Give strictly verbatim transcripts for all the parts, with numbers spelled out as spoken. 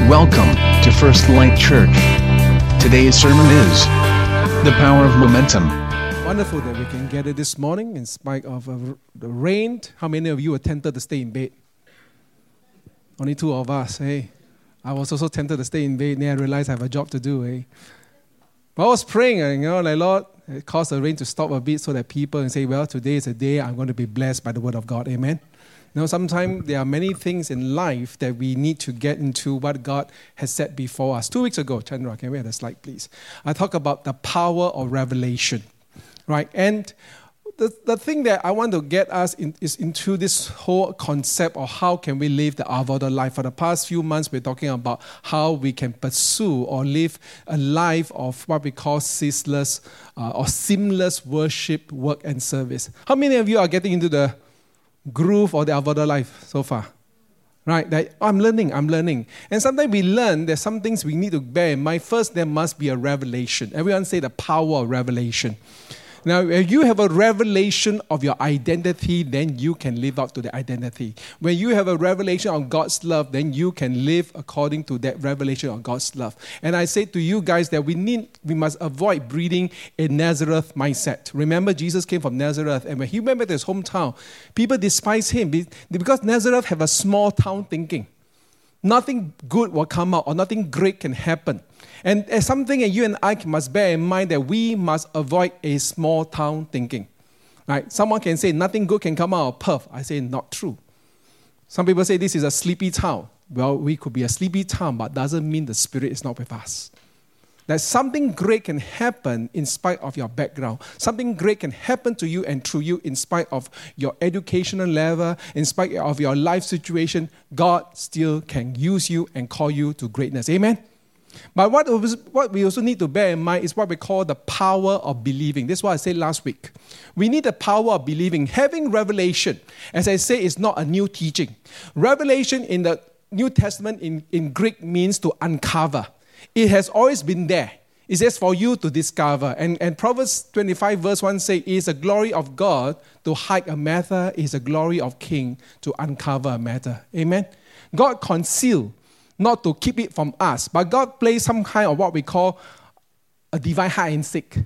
Welcome to First Light Church. Today's sermon is The Power of Momentum. Wonderful that we can gather this morning in spite of uh, the rain. How many of you were tempted to stay in bed? Only two of us, hey. I was also tempted to stay in bed, and then I realized I have a job to do, hey. But I was praying, you know, like, Lord, it caused the rain to stop a bit so that people can say, well, today is a day I'm going to be blessed by the word of God, amen. You know, sometimes there are many things in life that we need to get into what God has said before us. Two weeks ago, Chandra, can we have the slide, please? I talked about the power of revelation, right? And the, the thing that I want to get us in, is into this whole concept of how can we live the avocado life. For the past few months, we're talking about how we can pursue or live a life of what we call ceaseless uh, or seamless worship, work, and service. How many of you are getting into the groove or the avocado life so far? Right? That I'm learning, I'm learning. And sometimes we learn there's some things we need to bear in mind. First, there must be a revelation. Everyone say the power of revelation. Now, if you have a revelation of your identity, then you can live up to the identity. When you have a revelation of God's love, then you can live according to that revelation of God's love. And I say to you guys that we need, we must avoid breeding a Nazareth mindset. Remember, Jesus came from Nazareth, and when he went back to his hometown, people despised him because Nazareth have a small town thinking. Nothing good will come out or nothing great can happen. And it's something that you and I must bear in mind that we must avoid a small town thinking. Right? Someone can say nothing good can come out of Perth. I say not true. Some people say this is a sleepy town. Well, we could be a sleepy town, but doesn't mean the Spirit is not with us. That something great can happen in spite of your background. Something great can happen to you and through you in spite of your educational level, in spite of your life situation. God still can use you and call you to greatness. Amen? But what, what we also need to bear in mind is what we call the power of believing. This is what I said last week. We need the power of believing. Having revelation, as I say, is not a new teaching. Revelation in the New Testament in, in Greek means to uncover. It has always been there. It's just for you to discover. And, and Proverbs twenty-five verse one says, it is the glory of God to hide a matter, it is the glory of king to uncover a matter. Amen? God concealed, not to keep it from us, but God plays some kind of what we call a divine hide and seek.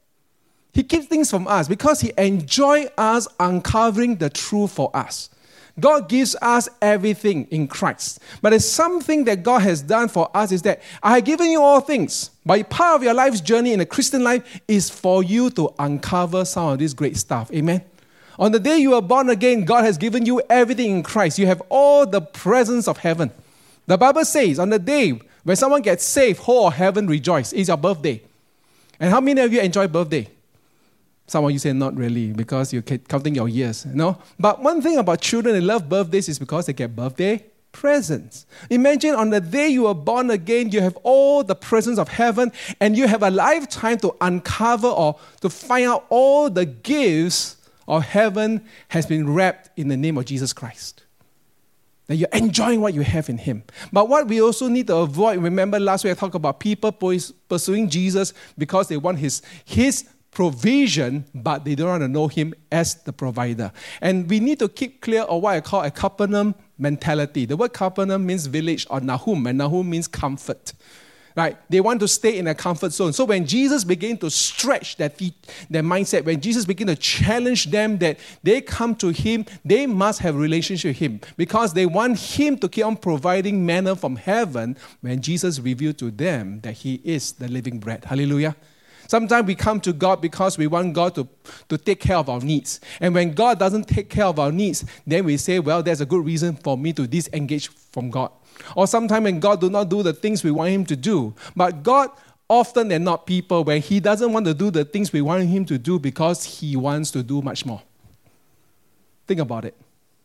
He keeps things from us because he enjoys us uncovering the truth for us. God gives us everything in Christ. But there's something that God has done for us is that I have given you all things. But part of your life's journey in the Christian life is for you to uncover some of this great stuff. Amen? On the day you are born again, God has given you everything in Christ. You have all the presence of heaven. The Bible says on the day when someone gets saved, whole of heaven rejoice. It's your birthday. And how many of you enjoy birthday? Some of you say not really because you're counting your years, you know. But one thing about children, they love birthdays is because they get birthday presents. Imagine on the day you are born again, you have all the presents of heaven and you have a lifetime to uncover or to find out all the gifts of heaven has been wrapped in the name of Jesus Christ. That you're enjoying what you have in him. But what we also need to avoid, remember last week I talked about people pursuing Jesus because they want his, his provision, but they don't want to know him as the provider. And we need to keep clear of what I call a Capernaum mentality. The word Capernaum means village or Nahum, and Nahum means comfort. Right? They want to stay in a comfort zone. So when Jesus began to stretch that their mindset, when Jesus began to challenge them that they come to him, they must have a relationship with him because they want him to keep on providing manna from heaven when Jesus revealed to them that he is the living bread. Hallelujah. Sometimes we come to God because we want God to, to take care of our needs. And when God doesn't take care of our needs, then we say, well, there's a good reason for me to disengage from God. Or sometimes when God do not do the things we want him to do. But God, often than not people, when he doesn't want to do the things we want him to do because he wants to do much more. Think about it.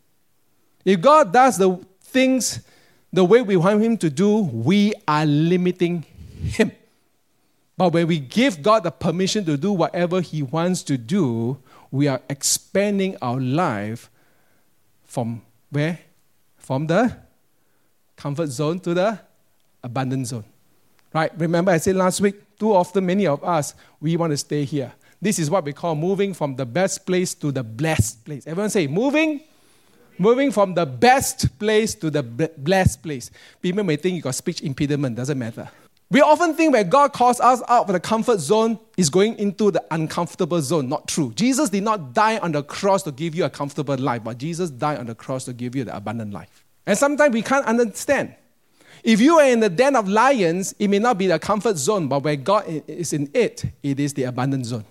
If God does the things the way we want him to do, we are limiting him. But when we give God the permission to do whatever he wants to do, we are expanding our life from where? From the comfort zone to the abundant zone. Right? Remember I said last week, too often many of us, we want to stay here. This is what we call moving from the best place to the blessed place. Everyone say, moving Moving from the best place to the blessed place. People may think you got speech impediment. Doesn't matter. We often think when God calls us out of the comfort zone, is going into the uncomfortable zone. Not true. Jesus did not die on the cross to give you a comfortable life, but Jesus died on the cross to give you the abundant life. And sometimes we can't understand. If you are in the den of lions, it may not be the comfort zone, but where God is in it, it is the abundant zone.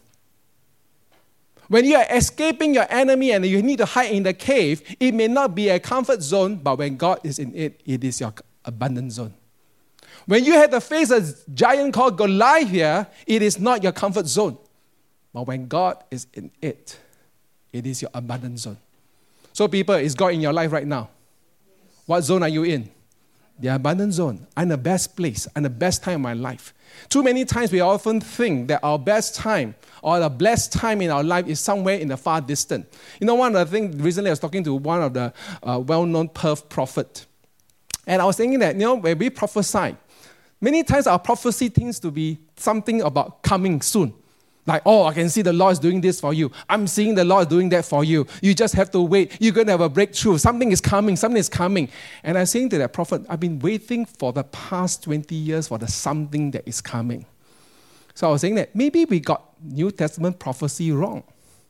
When you are escaping your enemy and you need to hide in the cave, it may not be a comfort zone, but when God is in it, it is your abundant zone. When you have to face a giant called Goliath here, it is not your comfort zone. But when God is in it, it is your abundant zone. So people, is God in your life right now? What zone are you in? The abundant zone. I'm in the best place. I'm in the best time of my life. Too many times we often think that our best time or the blessed time in our life is somewhere in the far distant. You know, one of the things, recently I was talking to one of the uh, well-known Perth prophet. And I was thinking that, you know, when we prophesy, many times our prophecy tends to be something about coming soon. Like, oh, I can see the Lord is doing this for you. I'm seeing the Lord doing that for you. You just have to wait. You're going to have a breakthrough. Something is coming. Something is coming. And I'm saying to that prophet, I've been waiting for the past twenty years for the something that is coming. So I was saying that maybe we got New Testament prophecy wrong.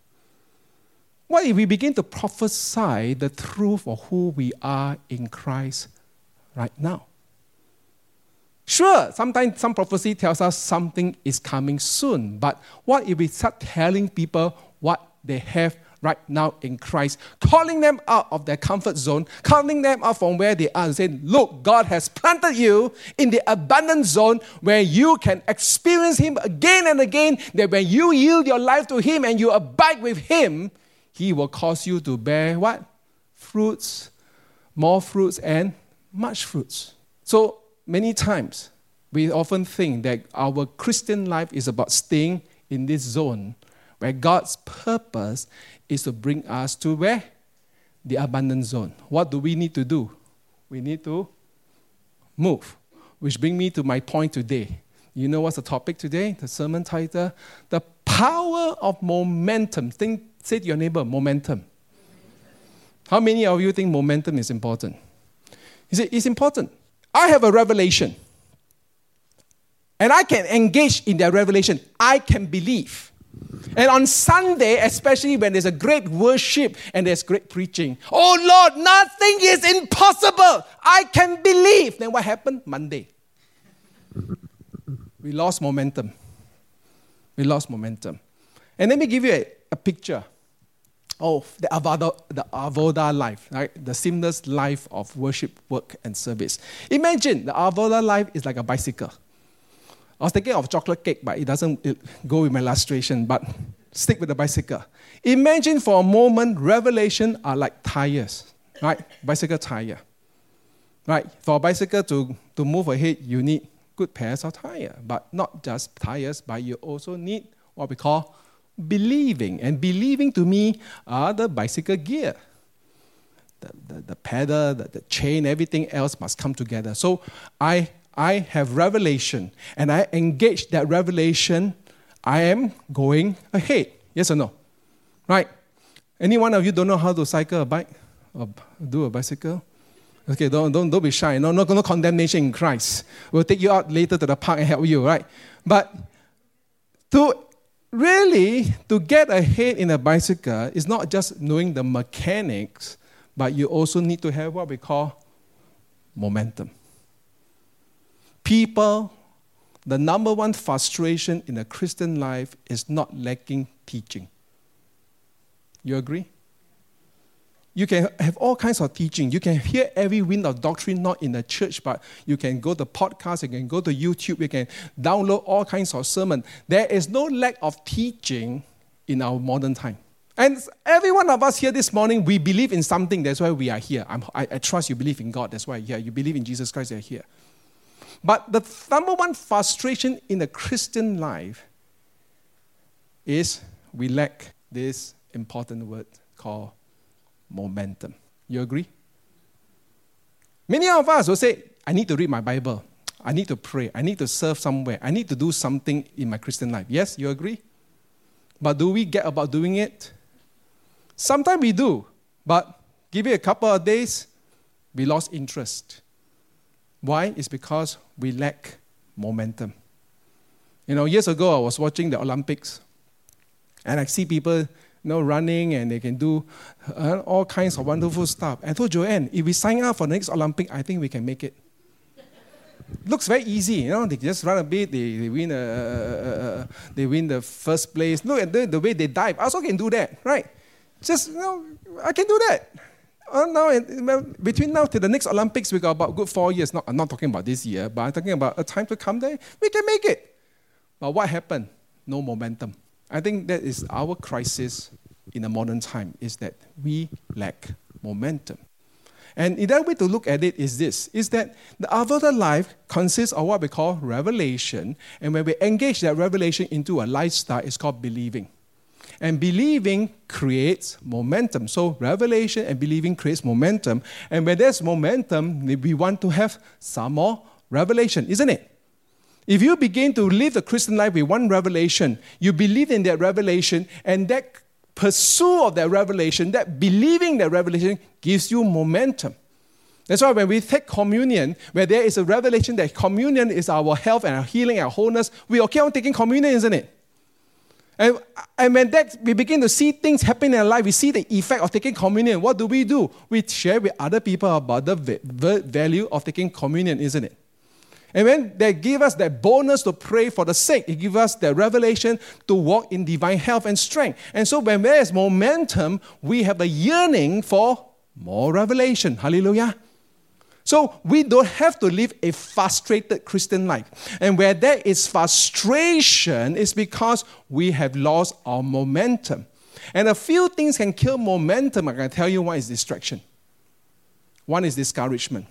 What if we begin to prophesy the truth of who we are in Christ right now? Sure, sometimes some prophecy tells us something is coming soon. But what if we start telling people what they have right now in Christ, calling them out of their comfort zone, calling them out from where they are and saying, look, God has planted you in the abundant zone where you can experience Him again and again, that when you yield your life to Him and you abide with Him, He will cause you to bear what? Fruits, more fruits and much fruits. So, many times, we often think that our Christian life is about staying in this zone where God's purpose is to bring us to where? The abundant zone. What do we need to do? We need to move. Which brings me to my point today. You know what's the topic today? The sermon title? The power of momentum. Think, say to your neighbor, momentum. How many of you think momentum is important? You say, it's important. I have a revelation. And I can engage in that revelation. I can believe. And on Sunday, especially when there's a great worship and there's great preaching, oh Lord, nothing is impossible. I can believe. Then what happened? Monday. We lost momentum. We lost momentum. And let me give you a, a picture of the Avoda, the Avoda life, right? The seamless life of worship, work, and service. Imagine the Avoda life is like a bicycle. I was thinking of chocolate cake, but it doesn't it go with my illustration, but stick with the bicycle. Imagine for a moment, revelation are like tires, right? Bicycle tire. Right? For a bicycle to, to move ahead, you need good pairs of tires, but not just tires, but you also need what we call believing. And believing to me are the bicycle gear. The, the, the pedal, the, the chain, everything else must come together. So I, I have revelation, and I engage that revelation. I am going ahead. Yes or no? Right? Any one of you don't know how to cycle a bike or do a bicycle? Okay, don't, don't, don't be shy. No, no, no condemnation in Christ. We'll take you out later to the park and help you, right? But to really, to get ahead in a bicycle is not just knowing the mechanics, but you also need to have what we call momentum. People, the number one frustration in a Christian life is not lacking teaching. You agree? You can have all kinds of teaching. You can hear every wind of doctrine, not in the church, but you can go to podcasts, you can go to YouTube, you can download all kinds of sermons. There is no lack of teaching in our modern time. And every one of us here this morning, we believe in something. That's why we are here. I'm, I, I trust you believe in God. That's why you're here. You believe in Jesus Christ, you're here. But the number one frustration in the Christian life is we lack this important word called momentum. You agree? Many of us will say, I need to read my Bible. I need to pray. I need to serve somewhere. I need to do something in my Christian life. Yes, you agree? But do we get about doing it? Sometimes we do. But Give it a couple of days, we lost interest. Why? It's because we lack momentum. You know, years ago, I was watching the Olympics, and I see people, you know, running, and they can do uh, all kinds of wonderful stuff. I told Joanne, if we sign up for the next Olympic, I think we can make it. Looks very easy, you know. They just run a bit, they, they win a, uh, uh, they win the first place. Look at the, the way they dive. I also can do that, right? Just, you know, I can do that. Uh, now, between now to the next Olympics, we got about good four years. Not, I'm not talking about this year, but I'm talking about a time to come there. We can make it. But what happened? No momentum. I think that is our crisis in the modern time, is that we lack momentum. And the other way to look at it is this, is that the avatar life consists of what we call revelation. And when we engage that revelation into a lifestyle, it's called believing. And believing creates momentum. So revelation and believing creates momentum. And when there's momentum, we want to have some more revelation, isn't it? If you begin to live the Christian life with one revelation, you believe in that revelation, and that pursuit of that revelation, that believing that revelation gives you momentum. That's why when we take communion, where there is a revelation that communion is our health and our healing, our wholeness, we okay on taking communion, isn't it? And, and when that, we begin to see things happen in our life, we see the effect of taking communion. What do we do? We share with other people about the value of taking communion, isn't it? And when they give us that bonus to pray for the sick, it gives us the revelation to walk in divine health and strength. And so when there is momentum, we have a yearning for more revelation. Hallelujah. So we don't have to live a frustrated Christian life. And where there is frustration, it's because we have lost our momentum. And a few things can kill momentum. I can tell you one is distraction. One is discouragement.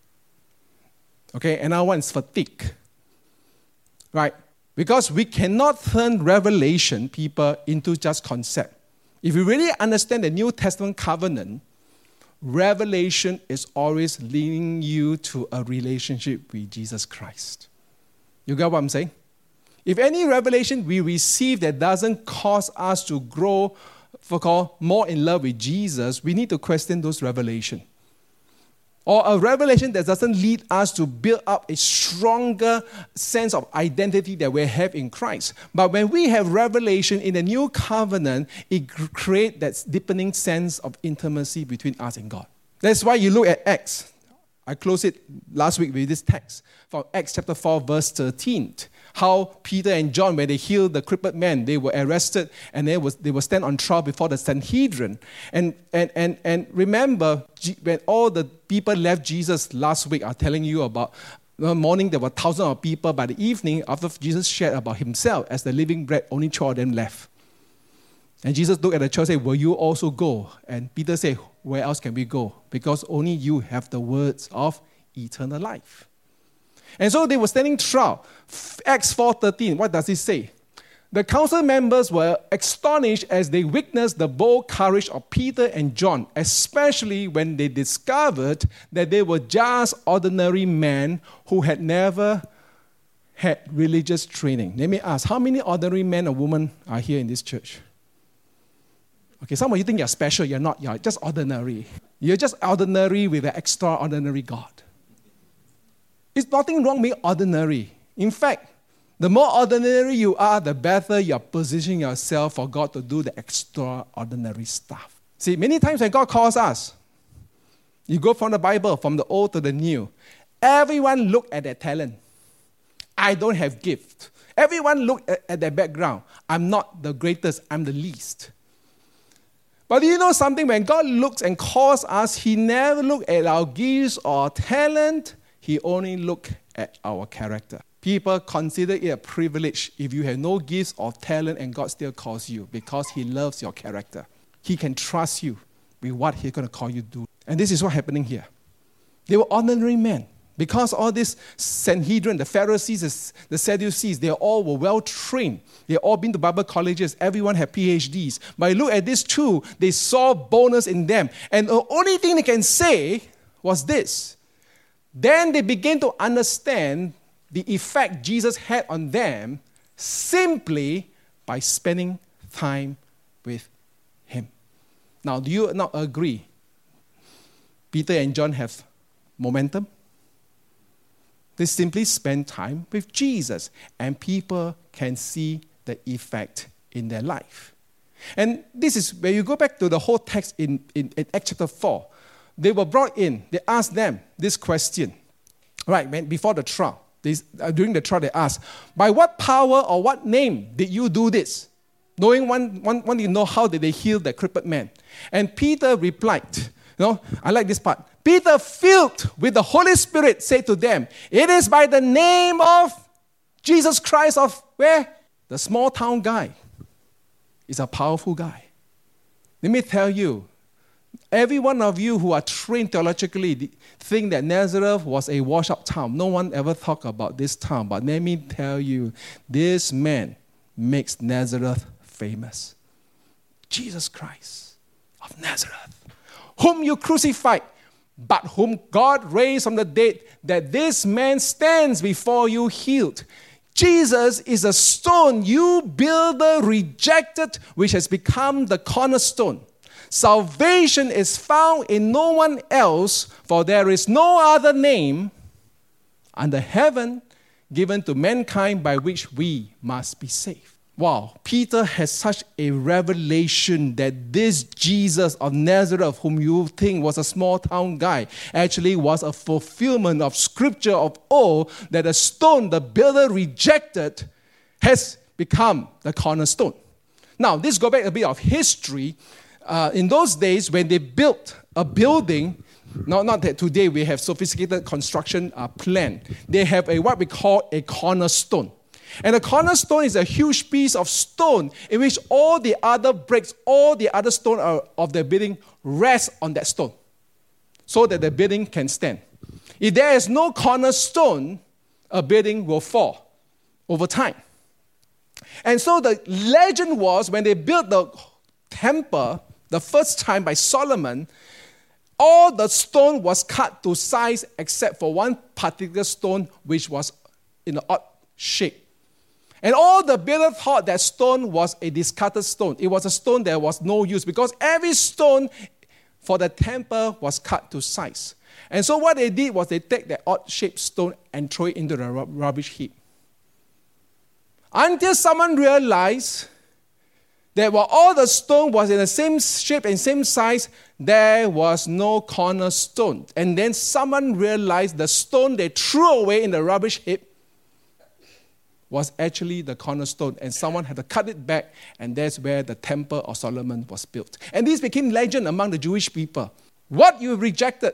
Okay, another one is fatigue. Right? Because we cannot turn revelation, people, into just concept. If you really understand the New Testament covenant, revelation is always leading you to a relationship with Jesus Christ. You get what I'm saying? If any revelation we receive that doesn't cause us to grow for more in love with Jesus, we need to question those revelations. Or a revelation that doesn't lead us to build up a stronger sense of identity that we have in Christ. But when we have revelation in the new covenant, it creates that deepening sense of intimacy between us and God. That's why you look at Acts. I closed it last week with this text from Acts chapter four, verse thirteen. How Peter and John, when they healed the crippled man, they were arrested and they was they were stand on trial before the Sanhedrin. And and and and remember, when all the people left Jesus last week, I'm telling you about the morning there were thousands of people. By the evening, after Jesus shared about himself as the living bread, only two of them left. And Jesus looked at the church and said, will you also go? And Peter said, where else can we go? Because only you have the words of eternal life. And so they were standing trial. Acts four thirteen, what does it say? The council members were astonished as they witnessed the bold courage of Peter and John, especially when they discovered that they were just ordinary men who had never had religious training. Let me ask, how many ordinary men or women are here in this church? Okay, some of you think you're special. You're not. You're just ordinary. You're just ordinary with an extraordinary God. It's nothing wrong being ordinary. In fact, the more ordinary you are, the better you're positioning yourself for God to do the extraordinary stuff. See, many times when God calls us, you go from the Bible, from the old to the new, everyone look at their talent. I don't have gift. Everyone look at, at their background. I'm not the greatest, I'm the least. But do you know something? When God looks and calls us, He never looks at our gifts or talent. He only looks at our character. People consider it a privilege if you have no gifts or talent and God still calls you because He loves your character. He can trust you with what He's going to call you to do. And this is what's happening here. They were ordinary men. Because all this Sanhedrin, the Pharisees, the Sadducees, they all were well trained. They all been to Bible colleges. Everyone had P H Ds. But look at these two. They saw bonus in them. And the only thing they can say was this. Then they began to understand the effect Jesus had on them simply by spending time with Him. Now, do you not agree Peter and John have momentum. They simply spend time with Jesus, and people can see the effect in their life. And this is where you go back to the whole text in, in, in Acts chapter four. They were brought in. They asked them this question. Right, man, before the trial. They, uh, during the trial, they asked, by what power or what name did you do this? Knowing one, one, one you know how did they heal the crippled man. And Peter replied, you know, I like this part. Peter, filled with the Holy Spirit, said to them, it is by the name of Jesus Christ of where? The small town guy is a powerful guy. Let me tell you, every one of you who are trained theologically think that Nazareth was a washed-up town. No one ever talked about this town. But let me tell you, this man makes Nazareth famous. Jesus Christ of Nazareth, whom you crucified, but whom God raised from the dead, that this man stands before you healed. Jesus is a stone you builder rejected, which has become the cornerstone. Salvation is found in no one else, for there is no other name under heaven given to mankind by which we must be saved. Wow, Peter has such a revelation that this Jesus of Nazareth, whom you think was a small town guy, actually was a fulfillment of scripture of old, that a stone the builder rejected has become the cornerstone. Now, this goes back a bit of history. Uh, in those days, when they built a building, not, not that today we have sophisticated construction uh, plan, they have a what we call a cornerstone. And a cornerstone is a huge piece of stone in which all the other bricks, all the other stone of the building rest on that stone so that the building can stand. If there is no cornerstone, a building will fall over time. And so the legend was when they built the temple the first time by Solomon, all the stone was cut to size except for one particular stone which was in an odd shape. And all the builders thought that stone was a discarded stone. It was a stone that was no use because every stone for the temple was cut to size. And so what they did was they take that odd-shaped stone and throw it into the rubbish heap. Until someone realized that while all the stone was in the same shape and same size, there was no cornerstone. And then someone realized the stone they threw away in the rubbish heap was actually the cornerstone, and someone had to cut it back, and that's where the Temple of Solomon was built. And this became legend among the Jewish people. What you rejected,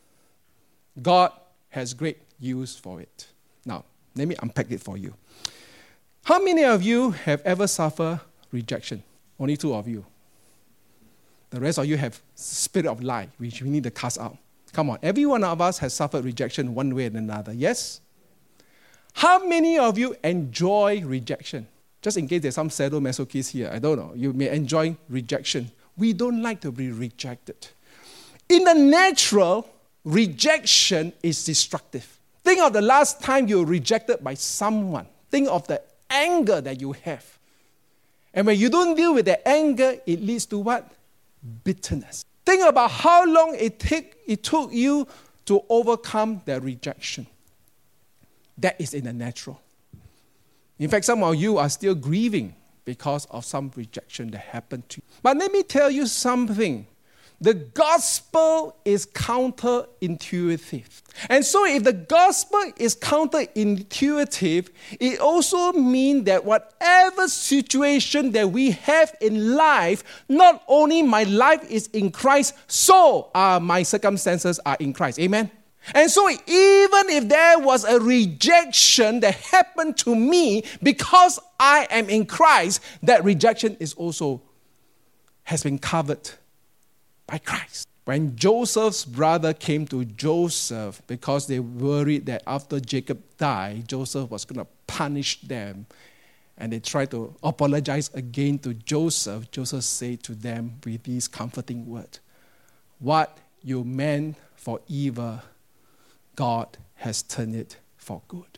God has great use for it. Now, let me unpack it for you. How many of you have ever suffered rejection? Only two of you. The rest of you have spirit of lie, which we need to cast out. Come on, every one of us has suffered rejection one way or another, yes? How many of you enjoy rejection? Just in case there's some sadomasochists here, I don't know. You may enjoy rejection. We don't like to be rejected. In the natural, rejection is destructive. Think of the last time you were rejected by someone. Think of the anger that you have. And when you don't deal with the anger, it leads to what? Bitterness. Think about how long it, take, it took you to overcome that rejection. That is in the natural. In fact, some of you are still grieving because of some rejection that happened to you. But let me tell you something. The gospel is counterintuitive. And so if the gospel is counterintuitive, it also means that whatever situation that we have in life, not only my life is in Christ, so are my circumstances are in Christ. Amen? And so even if there was a rejection that happened to me because I am in Christ, that rejection is also has been covered by Christ. When Joseph's brother came to Joseph because they worried that after Jacob died, Joseph was going to punish them, and they tried to apologize again to Joseph, Joseph said to them with these comforting words, "What you meant for evil, God has turned it for good."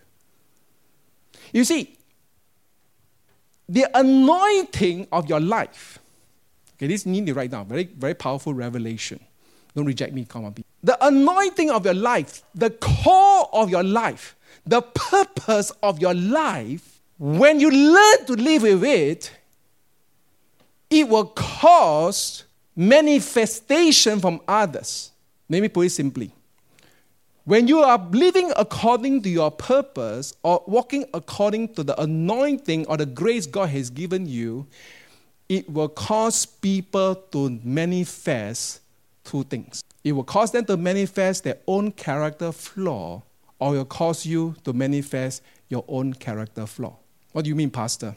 You see, the anointing of your life, okay, this you need to write down, very, very powerful revelation. Don't reject me, come on. The anointing of your life, the core of your life, the purpose of your life, when you learn to live with it, it will cause manifestation from others. Let me put it simply. When you are living according to your purpose or walking according to the anointing or the grace God has given you, it will cause people to manifest two things. It will cause them to manifest their own character flaw, or it will cause you to manifest your own character flaw. What do you mean, Pastor?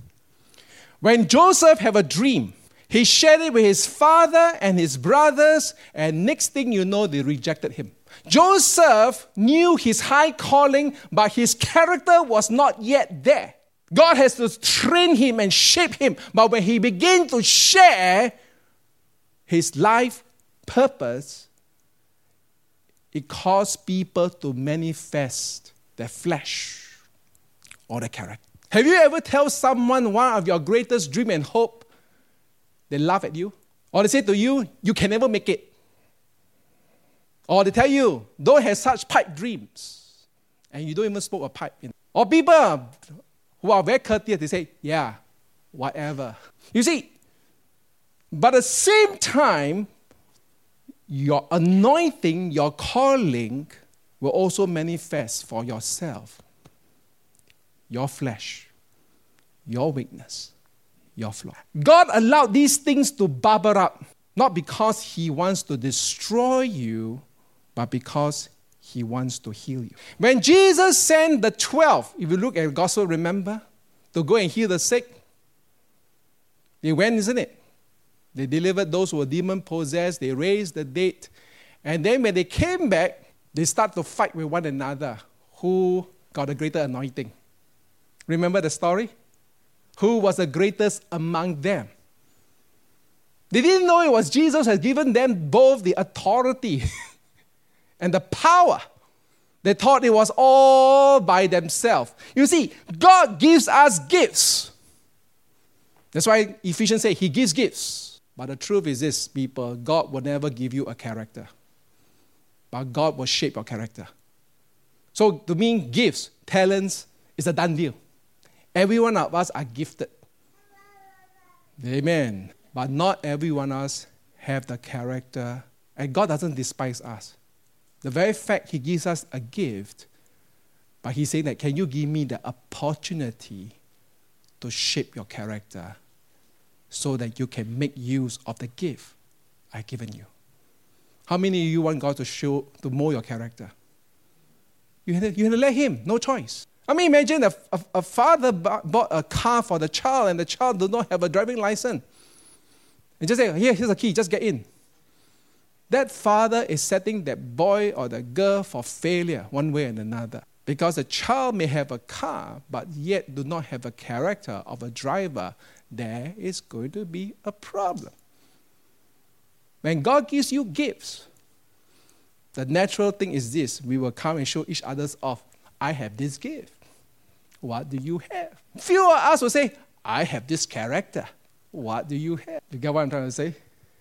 When Joseph had a dream, he shared it with his father and his brothers, and next thing you know, they rejected him. Joseph knew his high calling, but his character was not yet there. God has to train him and shape him. But when he began to share his life purpose, it caused people to manifest their flesh or their character. Have you ever tell someone one of your greatest dream and hope, they laugh at you? Or they say to you, you can never make it. Or they tell you, don't have such pipe dreams. And you don't even smoke a pipe. Or people who are very courteous, they say, yeah, whatever. You see, but at the same time, your anointing, your calling will also manifest for yourself. Your flesh, your weakness, your flaw. God allowed these things to bubble up, not because He wants to destroy you, but because He wants to heal you. When Jesus sent the twelve, if you look at the gospel, remember, to go and heal the sick, they went, isn't it? They delivered those who were demon-possessed, they raised the dead, and then when they came back, they start to fight with one another. Who got a greater anointing? Remember the story? Who was the greatest among them? They didn't know it was Jesus who had given them both the authority and the power. They thought it was all by themselves. You see, God gives us gifts. That's why Ephesians say He gives gifts. But the truth is this, people, God will never give you a character. But God will shape your character. So to me, gifts, talents, is a done deal. Every one of us are gifted. Amen. But not every one of us have the character. And God doesn't despise us. The very fact He gives us a gift, but He's saying that, can you give me the opportunity to shape your character so that you can make use of the gift I've given you? How many of you want God to show, to mold your character? You have to, you have to let Him, no choice. I mean, imagine a, a, a father bought a car for the child and the child does not have a driving license. And just say, here, here's a key, just get in. That father is setting that boy or the girl for failure one way and another. Because the child may have a car, but yet do not have a character of a driver. There is going to be a problem. When God gives you gifts, the natural thing is this. We will come and show each other's off. I have this gift. What do you have? Few of us will say, I have this character. What do you have? You get what I'm trying to say?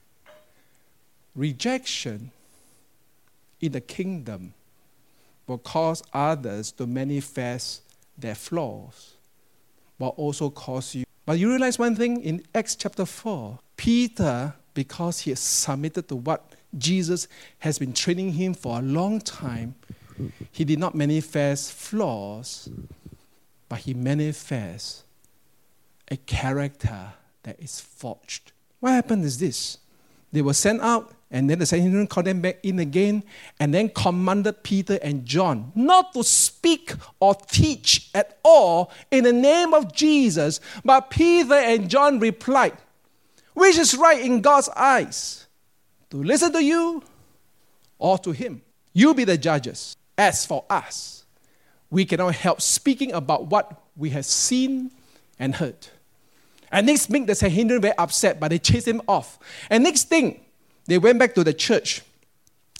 Rejection in the kingdom will cause others to manifest their flaws, but also cause you. But you realize one thing in Acts chapter four, Peter, because he has submitted to what Jesus has been training him for a long time, he did not manifest flaws, but he manifests a character that is forged. What happened is this. They were sent out, and then the Sanhedrin called them back in again, and then commanded Peter and John not to speak or teach at all in the name of Jesus. But Peter and John replied, which is right in God's eyes, to listen to you or to Him? You be the judges. As for us, we cannot help speaking about what we have seen and heard. And next make the Sanhedrin very upset, but they chased him off. And next thing, they went back to the church.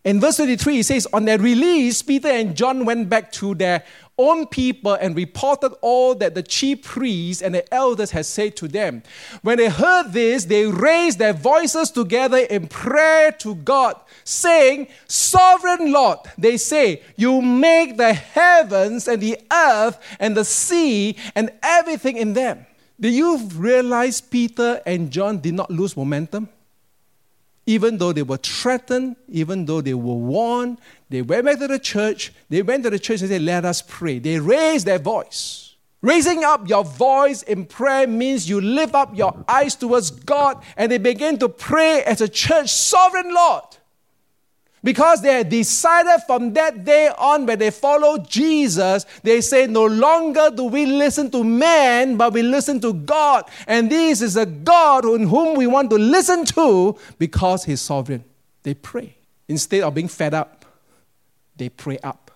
In verse twenty-three, it says, on their release, Peter and John went back to their own people and reported all that the chief priests and the elders had said to them. When they heard this, they raised their voices together in prayer to God, saying, Sovereign Lord, they say, you make the heavens and the earth and the sea and everything in them. Do you realize Peter and John did not lose momentum? Even though they were threatened, even though they were warned, they went back to the church. They went to the church and said, let us pray. They raised their voice. Raising up your voice in prayer means you lift up your eyes towards God and they begin to pray as a church, Sovereign Lord. Because they had decided from that day on, when they followed Jesus, they say, no longer do we listen to man, but we listen to God. And this is a God in whom we want to listen to because He's sovereign. They pray. Instead of being fed up, they pray up.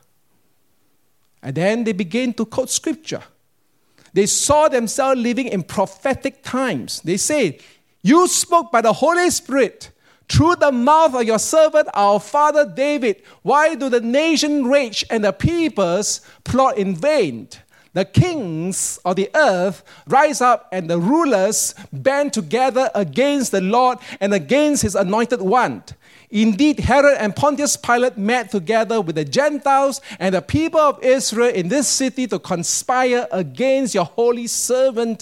And then they begin to quote scripture. They saw themselves living in prophetic times. They say, you spoke by the Holy Spirit through the mouth of your servant, our father David. Why do the nation rage and the peoples plot in vain? The kings of the earth rise up and the rulers band together against the Lord and against His anointed one. Indeed, Herod and Pontius Pilate met together with the Gentiles and the people of Israel in this city to conspire against your holy servant,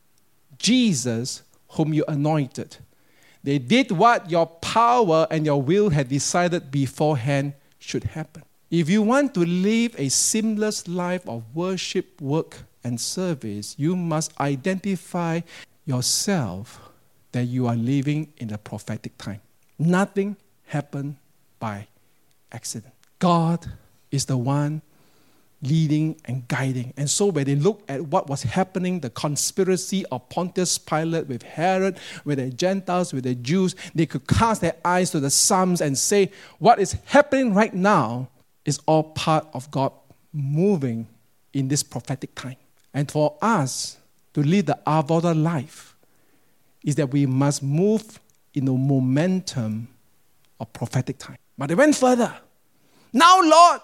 Jesus, whom you anointed. They did what your power and your will had decided beforehand should happen. If you want to live a seamless life of worship, work, and service, you must identify yourself that you are living in a prophetic time. Nothing happened by accident. God is the one leading and guiding. And so when they look at what was happening, the conspiracy of Pontius Pilate with Herod, with the Gentiles, with the Jews, they could cast their eyes to the Psalms and say, what is happening right now is all part of God moving in this prophetic time. And for us to lead the Avoda life is that we must move in the momentum of prophetic time. But they went further. Now, Lord,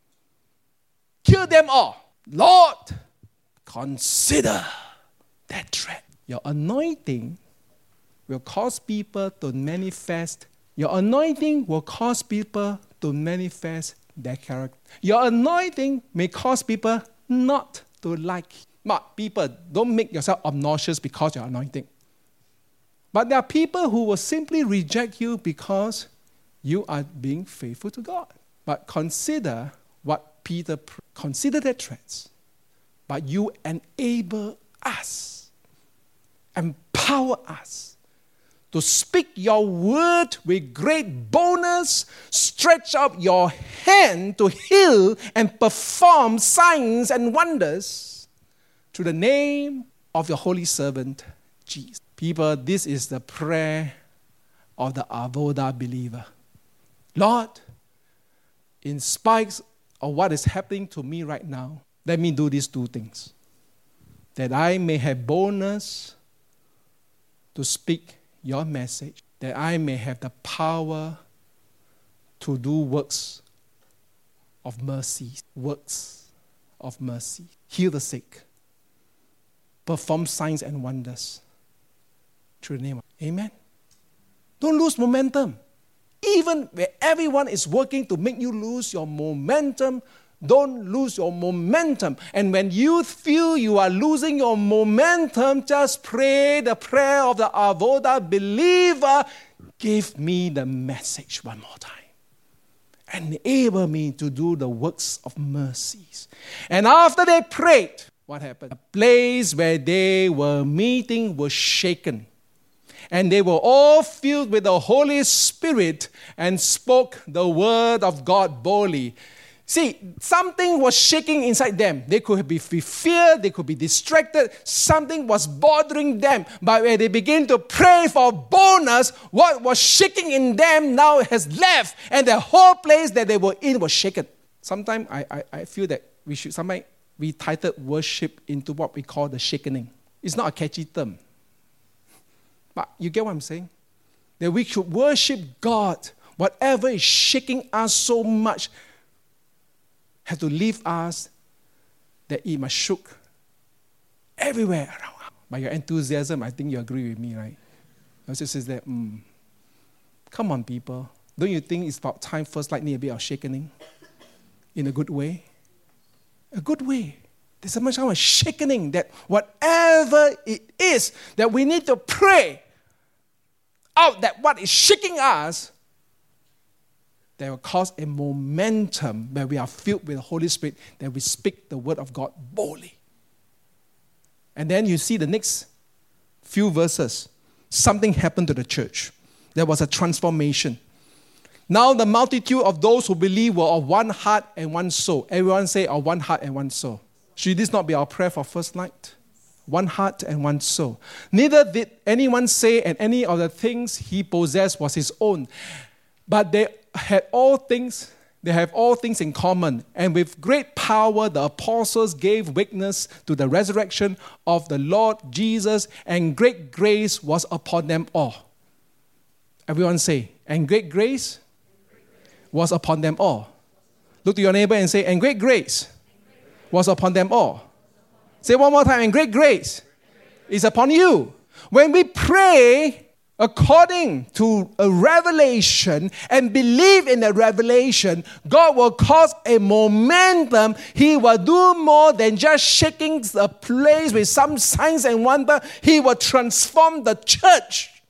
kill them all. Lord, consider that threat. Your anointing will cause people to manifest. Your anointing will cause people to manifest their character. Your anointing may cause people not to like you. But people, don't make yourself obnoxious because you're anointing. But there are people who will simply reject you because you are being faithful to God. But consider what Peter prayed. Consider their threats, but you enable us, empower us to speak your word with great boldness, stretch out your hand to heal and perform signs and wonders through the name of your holy servant, Jesus. People, this is the prayer of the Avoda believer. Lord, in spite of what is happening to me right now, let me do these two things. That I may have boldness to speak your message, that I may have the power to do works of mercy, works of mercy, heal the sick, perform signs and wonders through the name of Amen. Don't lose momentum. Even where everyone is working to make you lose your momentum, don't lose your momentum. And when you feel you are losing your momentum, just pray the prayer of the Avoda believer. Give me the message one more time. Enable me to do the works of mercies. And after they prayed, what happened? The place where they were meeting was shaken. And they were all filled with the Holy Spirit and spoke the word of God boldly. See, something was shaking inside them. They could be fear, they could be distracted. Something was bothering them. But when they began to pray for boldness, what was shaking in them now has left. And the whole place that they were in was shaken. Sometimes I, I, I feel that we should sometimes retitle worship into what we call the shakening. It's not a catchy term. But you get what I'm saying? That we should worship God whatever is shaking us so much, has to leave us that it must shook everywhere around. By your enthusiasm, I think you agree with me, right? I just says that, mm, come on, people. Don't you think it's about time First Light need a bit of shaking? In a good way? A good way. There's so much kind of shaking that whatever it is, that we need to pray out that what is shaking us, that will cause a momentum where we are filled with the Holy Spirit, that we speak the word of God boldly. And then you see the next few verses. Something happened to the church. There was a transformation. Now the multitude of those who believe were of one heart and one soul. Everyone say, of one heart and one soul. Should this not be our prayer for First Light? One heart and one soul. Neither did anyone say and any of the things he possessed was his own. But they had all things, they have all things in common. And with great power the apostles gave witness to the resurrection of the Lord Jesus, and great grace was upon them all. Everyone say, and great grace was upon them all. Look to your neighbor and say, and great grace was upon them all. Say one more time, and great grace is upon you. When we pray according to a revelation and believe in the revelation, God will cause a momentum. He will do more than just shaking the place with some signs and wonder. He will transform the church.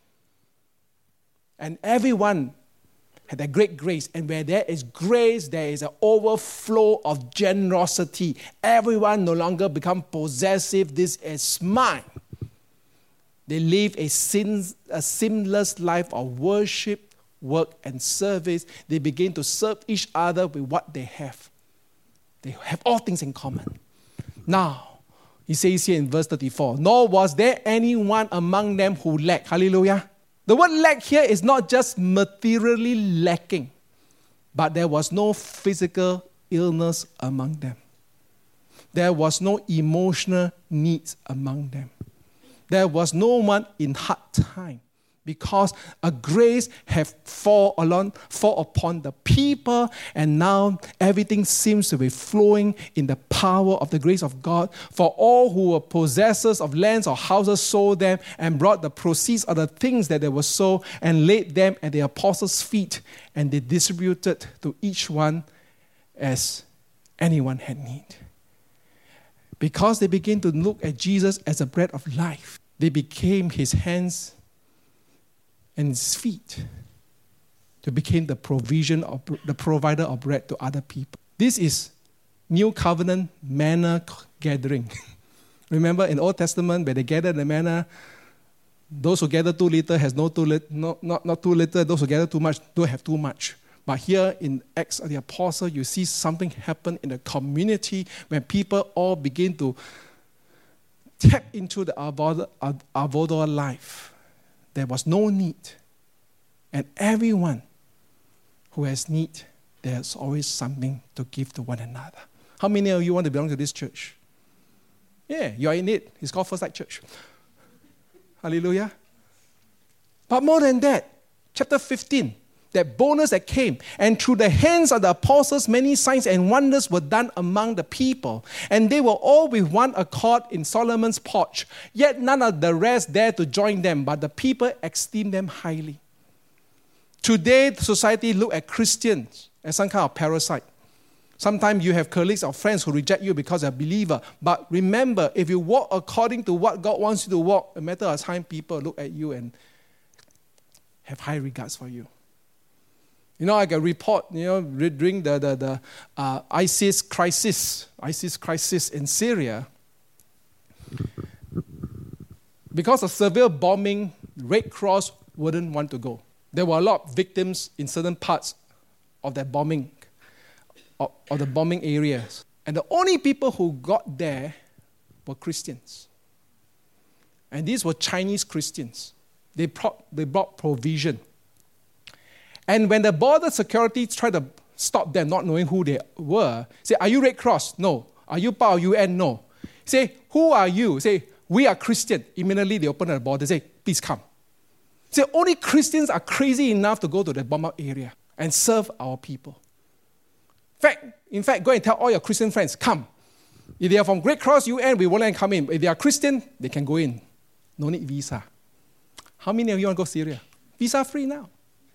And everyone had that great grace. And where there is grace, there is an overflow of generosity. Everyone no longer become possessive. This is mine. They live a, sin, a seamless life of worship, work, and service. They begin to serve each other with what they have. They have all things in common. Now, he says here in verse thirty-four, nor was there anyone among them who lacked. Hallelujah. The word lack here is not just materially lacking, but there was no physical illness among them. There was no emotional needs among them. There was no one in hard time, because a grace have fall along, fall upon the people, and now everything seems to be flowing in the power of the grace of God. For all who were possessors of lands or houses sold them and brought the proceeds of the things that they were sold and laid them at the apostles' feet, and they distributed to each one as anyone had need. Because they began to look at Jesus as the bread of life, they became his hands and his feet. They became the provision of the provider of bread to other people. This is New Covenant manna gathering. Remember in the Old Testament, when they gathered the manna, those who gather too little has no too little, no, not, not too little. Those who gather too much don't have too much. But here in Acts of the Apostle, you see something happen in the community when people all begin to tap into the avodah life. There was no need. And everyone who has need, there's always something to give to one another. How many of you want to belong to this church? Yeah, you're in it. It's called First Light Church. Hallelujah. But more than that, chapter fifteen, that bonus that came, and through the hands of the apostles, many signs and wonders were done among the people, and they were all with one accord in Solomon's porch. Yet none of the rest dared to join them, but the people esteemed them highly. Today, society look at Christians as some kind of parasite. Sometimes you have colleagues or friends who reject you because they're a believer. But remember, if you walk according to what God wants you to walk, a matter of time, people look at you and have high regards for you. You know, I got a report, you know, during the, the, the uh, ISIS crisis, ISIS crisis in Syria. Because of severe bombing, Red Cross wouldn't want to go. There were a lot of victims in certain parts of that bombing, of, of the bombing areas. And the only people who got there were Christians. And these were Chinese Christians. They brought, they brought provision. And when the border security tried to stop them, not knowing who they were, say, are you Red Cross? No. Are you part of U N? No. Say, who are you? Say, we are Christian. Immediately they open the border. Say, please come. Say, only Christians are crazy enough to go to the bombed area. and serve our people. In fact, in fact, go and tell all your Christian friends, come. If they are from Great Cross U N, we won't let them come in. If they are Christian, they can go in. No need visa. How many of you want to go to Syria? Visa free now.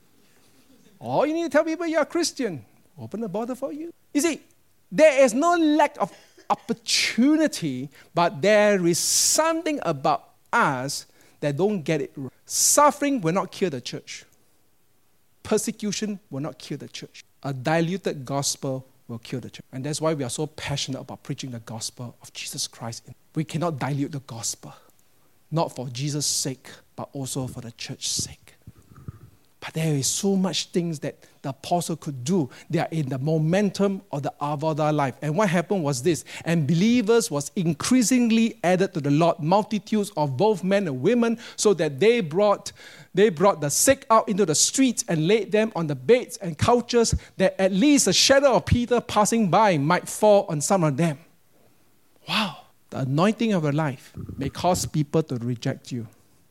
All you need to tell people you are Christian. Open the border for you. You see, there is no lack of opportunity, but there is something about us that don't get it right. Suffering will not kill the church. Persecution will not kill the church. A diluted gospel will kill the church. And that's why we are so passionate about preaching the gospel of Jesus Christ. We cannot dilute the gospel, not for Jesus' sake, but also for the church's sake. But there is so much things that the apostle could do. They are in the momentum of the Avodah life. And what happened was this. And believers was increasingly added to the Lord, multitudes of both men and women, so that they brought, they brought the sick out into the streets and laid them on the beds and couches, that at least the shadow of Peter passing by might fall on some of them. Wow. The anointing of your life may cause people to reject you.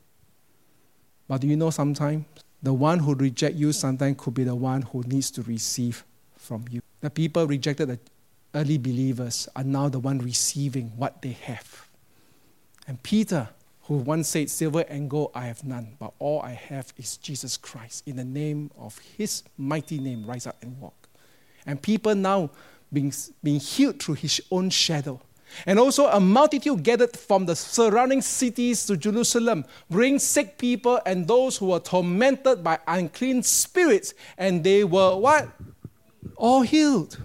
But do you know sometimes the one who rejects you sometimes could be the one who needs to receive from you. The people rejected the early believers are now the one receiving what they have. And Peter, who once said, silver and gold I have none, but all I have is Jesus Christ. In the name of his mighty name, rise up and walk. And people now being, being healed through his own shadow. And also a multitude gathered from the surrounding cities to Jerusalem, bring sick people and those who were tormented by unclean spirits, and they were what? All healed.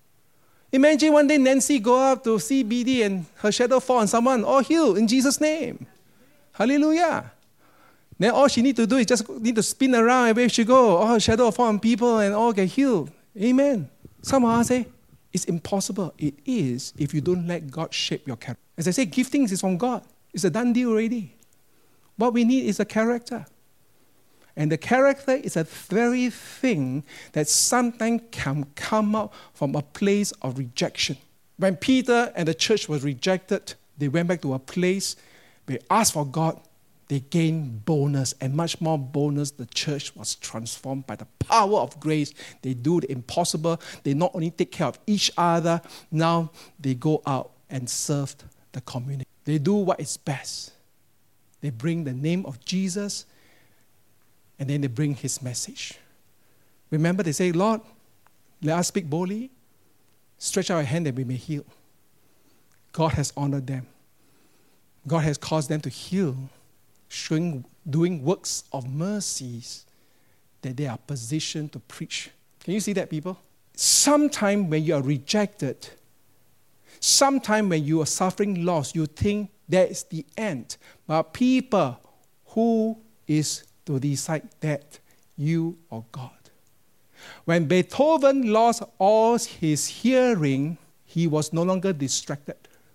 Imagine one day Nancy go up to see B D and her shadow fall on someone, all healed in Jesus' name. Hallelujah. Then all she need to do is just need to spin around and where she go, all her shadow fall on people and all get healed. Amen. Some of us say, it's impossible. It is if you don't let God shape your character. As I say, giftings is from God. It's a done deal already. What we need is a character. And the character is a very thing that sometimes can come out from a place of rejection. When Peter and the church was rejected, they went back to a place where they asked for God. They gained boldness, and much more boldness. The church was transformed by the power of grace. They do the impossible. They not only take care of each other, now they go out and serve the community. They do what is best. They bring the name of Jesus, and then they bring his message. Remember, they say, Lord, let us speak boldly. Stretch out our hand that we may heal. God has honored them. God has caused them to heal, showing, doing works of mercies that they are positioned to preach. Can you see that, people? Sometime when you are rejected, sometime when you are suffering loss, you think that is the end. But people, who is to decide that? You or God? When Beethoven lost all his hearing, he was no longer distracted.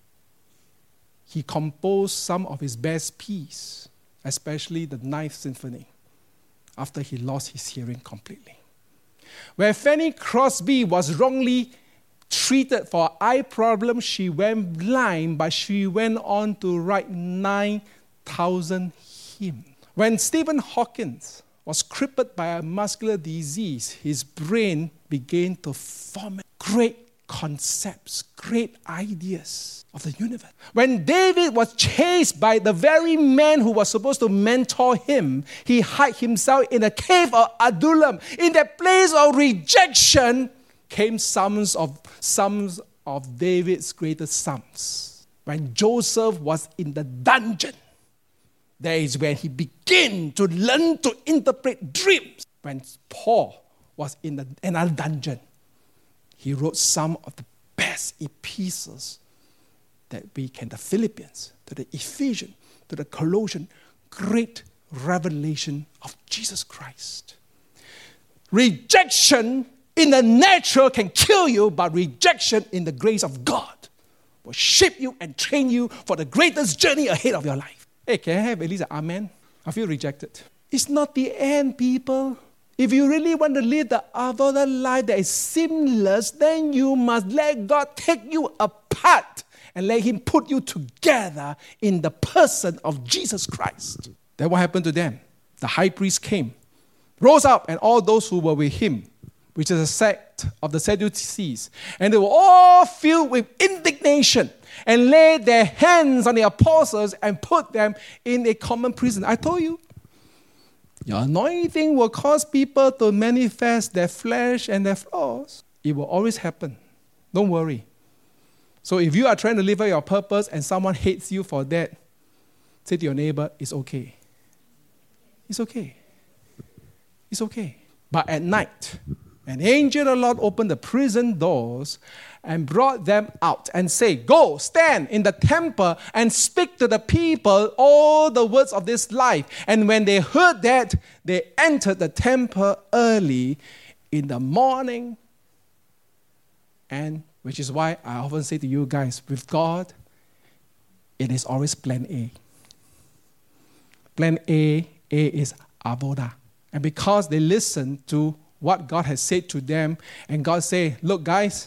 He composed some of his best pieces, especially the Ninth Symphony, after he lost his hearing completely. Where Fanny Crosby was wrongly treated for eye problems, she went blind, but she went on to write nine thousand hymns. When Stephen Hawking was crippled by a muscular disease, his brain began to form great concepts, great ideas of the universe. When David was chased by the very man who was supposed to mentor him, he hid himself in a cave of Adullam. In that place of rejection came some of, some of David's greatest psalms. When Joseph was in the dungeon, there is when he began to learn to interpret dreams. When Paul was in the, another dungeon, he wrote some of the best epistles that we can, the Philippians, to the Ephesians, to the Colossians, great revelation of Jesus Christ. Rejection in the natural can kill you, but rejection in the grace of God will shape you and train you for the greatest journey ahead of your life. Hey, can I have at least an amen? I feel rejected. It's not the end, people. If you really want to live the other life that is seamless, then you must let God take you apart and let him put you together in the person of Jesus Christ. Then what happened to them? The high priest came, rose up, and all those who were with him which is a sect of the Sadducees. And they were all filled with indignation and laid their hands on the apostles and put them in a common prison. I told you, your anointing will cause people to manifest their flesh and their flaws. It will always happen. Don't worry. So if you are trying to live out your purpose and someone hates you for that, say to your neighbor, it's okay. It's okay. It's okay. But at night, an angel of the Lord opened the prison doors and brought them out and said, go, stand in the temple and speak to the people all the words of this life. And when they heard that, they entered the temple early in the morning. And which is why I often say to you guys, with God, it is always plan A. Plan A, A is avoda. And because they listened to what God has said to them, and God say, look guys,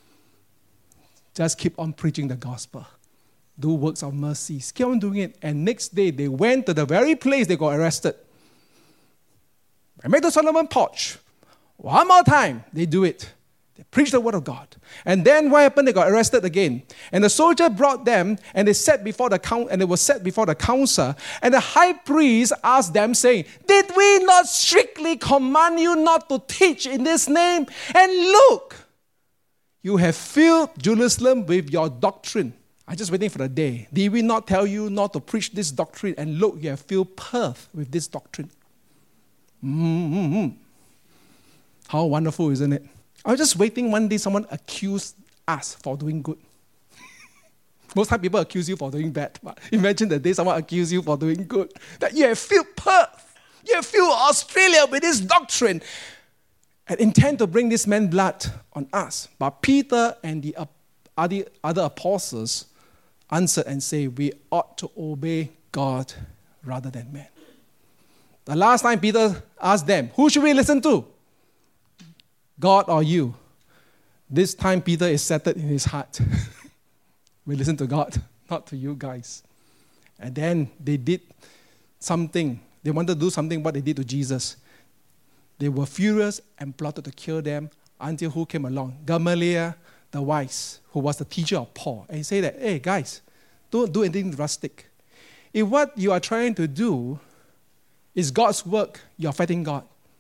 just keep on preaching the gospel. Do works of mercy. Keep on doing it. And next day, they went to the very place they got arrested. They made the Solomon porch. One more time, they do it. They preach the word of God. And then what happened? They got arrested again. And the soldier brought them, and they sat before the council, and they were set before the council. And the high priest asked them, saying, did we not strictly command you not to teach in this name? And look, you have filled Jerusalem with your doctrine. I'm just waiting for the day. Did we not tell you not to preach this doctrine? And look, you have filled Perth with this doctrine. Mm-hmm. How wonderful, isn't it? I was just waiting one day someone accused us for doing good. Most time people accuse you for doing bad. But imagine the day someone accused you for doing good. That you have filled Perth. You have filled Australia with this doctrine. And intend to bring this man's blood on us. But Peter and the other, other apostles answered and said, we ought to obey God rather than man. The last time Peter asked them, who should we listen to? God or you? This time Peter is settled in his heart. We listen to God, not to you guys. And then they did something. They wanted to do something what they did to Jesus. They were furious and plotted to kill them until who came along? Gamaliel, the wise, who was the teacher of Paul. And he said that, hey guys, don't do anything drastic. If what you are trying to do is God's work, you are fighting God.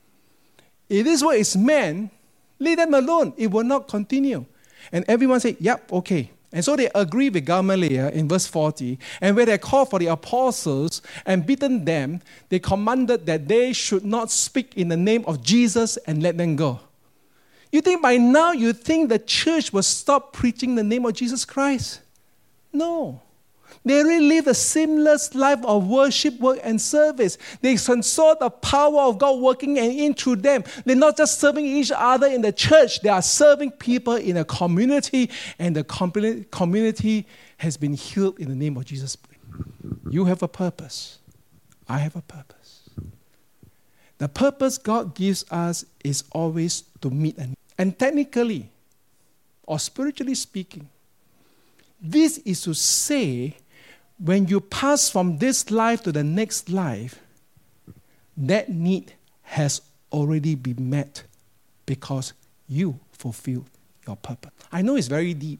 If this work is man, leave them alone. It will not continue. And everyone said, yep, okay. And so they agreed with Gamaliel in verse forty. And when they called for the apostles and beaten them, they commanded that they should not speak in the name of Jesus and let them go. You think by now you think the church will stop preaching the name of Jesus Christ? No. They really live a seamless life of worship, work, and service. They saw the power of God working and in through them. They're not just serving each other in the church. They are serving people in a community, and the community has been healed in the name of Jesus. You have a purpose. I have a purpose. The purpose God gives us is always to meet a need. And technically, or spiritually speaking, this is to say, when you pass from this life to the next life, that need has already been met because you fulfilled your purpose. I know it's very deep,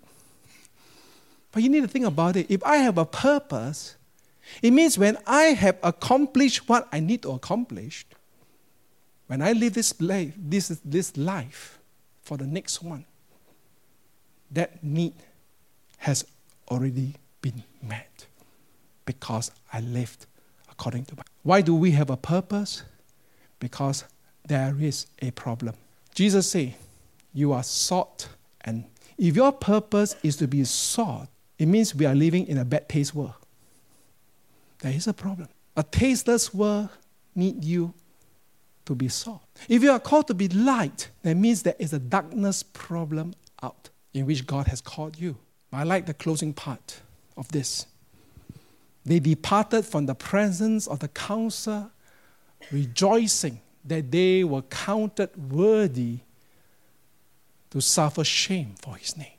but you need to think about it. If I have a purpose, it means when I have accomplished what I need to accomplish, when I live this life, this, this life for the next one, that need has already been met. Because I lived according to my... Why do we have a purpose? Because there is a problem. Jesus said, you are salt. And if your purpose is to be salt, it means we are living in a bad taste world. There is a problem. A tasteless world needs you to be salt. If you are called to be light, that means there is a darkness problem out in which God has called you. I like the closing part of this. They departed from the presence of the council, rejoicing that they were counted worthy to suffer shame for his name.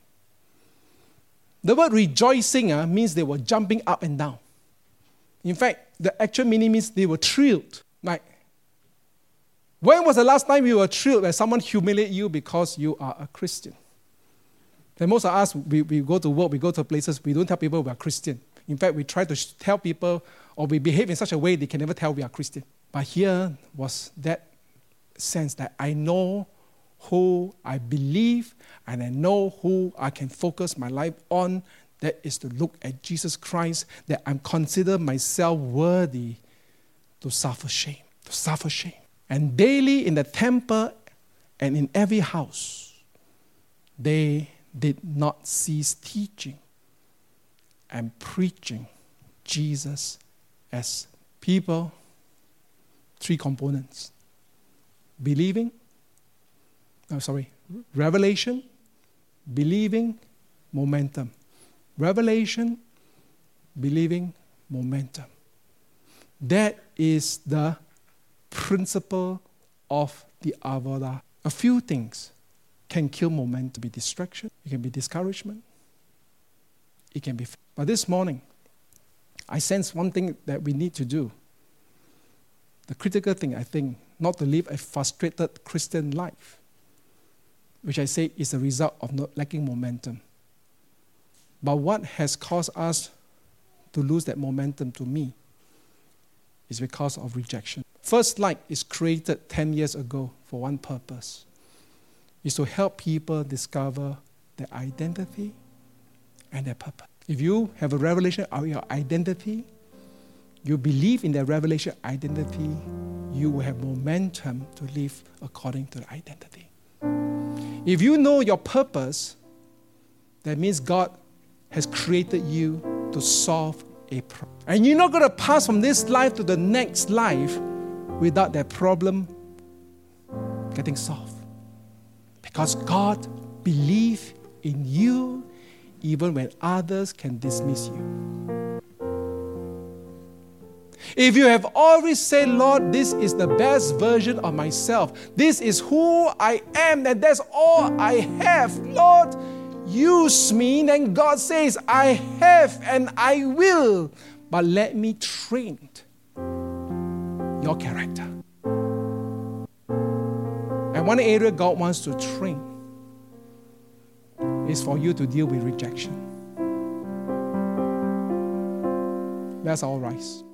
The word rejoicing uh, means they were jumping up and down. In fact, the actual meaning means they were thrilled. Like, When was the last time you were thrilled when someone humiliated you because you are a Christian? And most of us, we, we go to work, we go to places, we don't tell people we are Christian. In fact, we try to tell people, or we behave in such a way they can never tell we are Christian. But here was that sense that I know who I believe and I know who I can focus my life on. That is to look at Jesus Christ, that I'm consider myself worthy to suffer shame, to suffer shame. And daily in the temple and in every house, they did not cease teaching and preaching Jesus as people. Three components. Believing, oh, sorry, revelation, believing, momentum. Revelation, believing, momentum. That is the principle of the Avodah. A few things can kill momentum. It can be distraction, it can be discouragement, it can be... But this morning, I sense one thing that we need to do. The critical thing, I think, not to live a frustrated Christian life, which I say is a result of not lacking momentum. But what has caused us to lose that momentum to me is because of rejection. First Light is created ten years ago for one purpose. Is to help people discover their identity and their purpose. If you have a revelation of your identity, you believe in that revelation identity, you will have momentum to live according to the identity. If you know your purpose, that means God has created you to solve a problem. And you're not going to pass from this life to the next life without that problem getting solved. Because God believes in you even when others can dismiss you. If you have always said, Lord, this is the best version of myself, this is who I am, and that's all I have, Lord, use me, then God says, I have and I will, but let me train your character. And one area God wants to train is for you to deal with rejection. Let's all rise.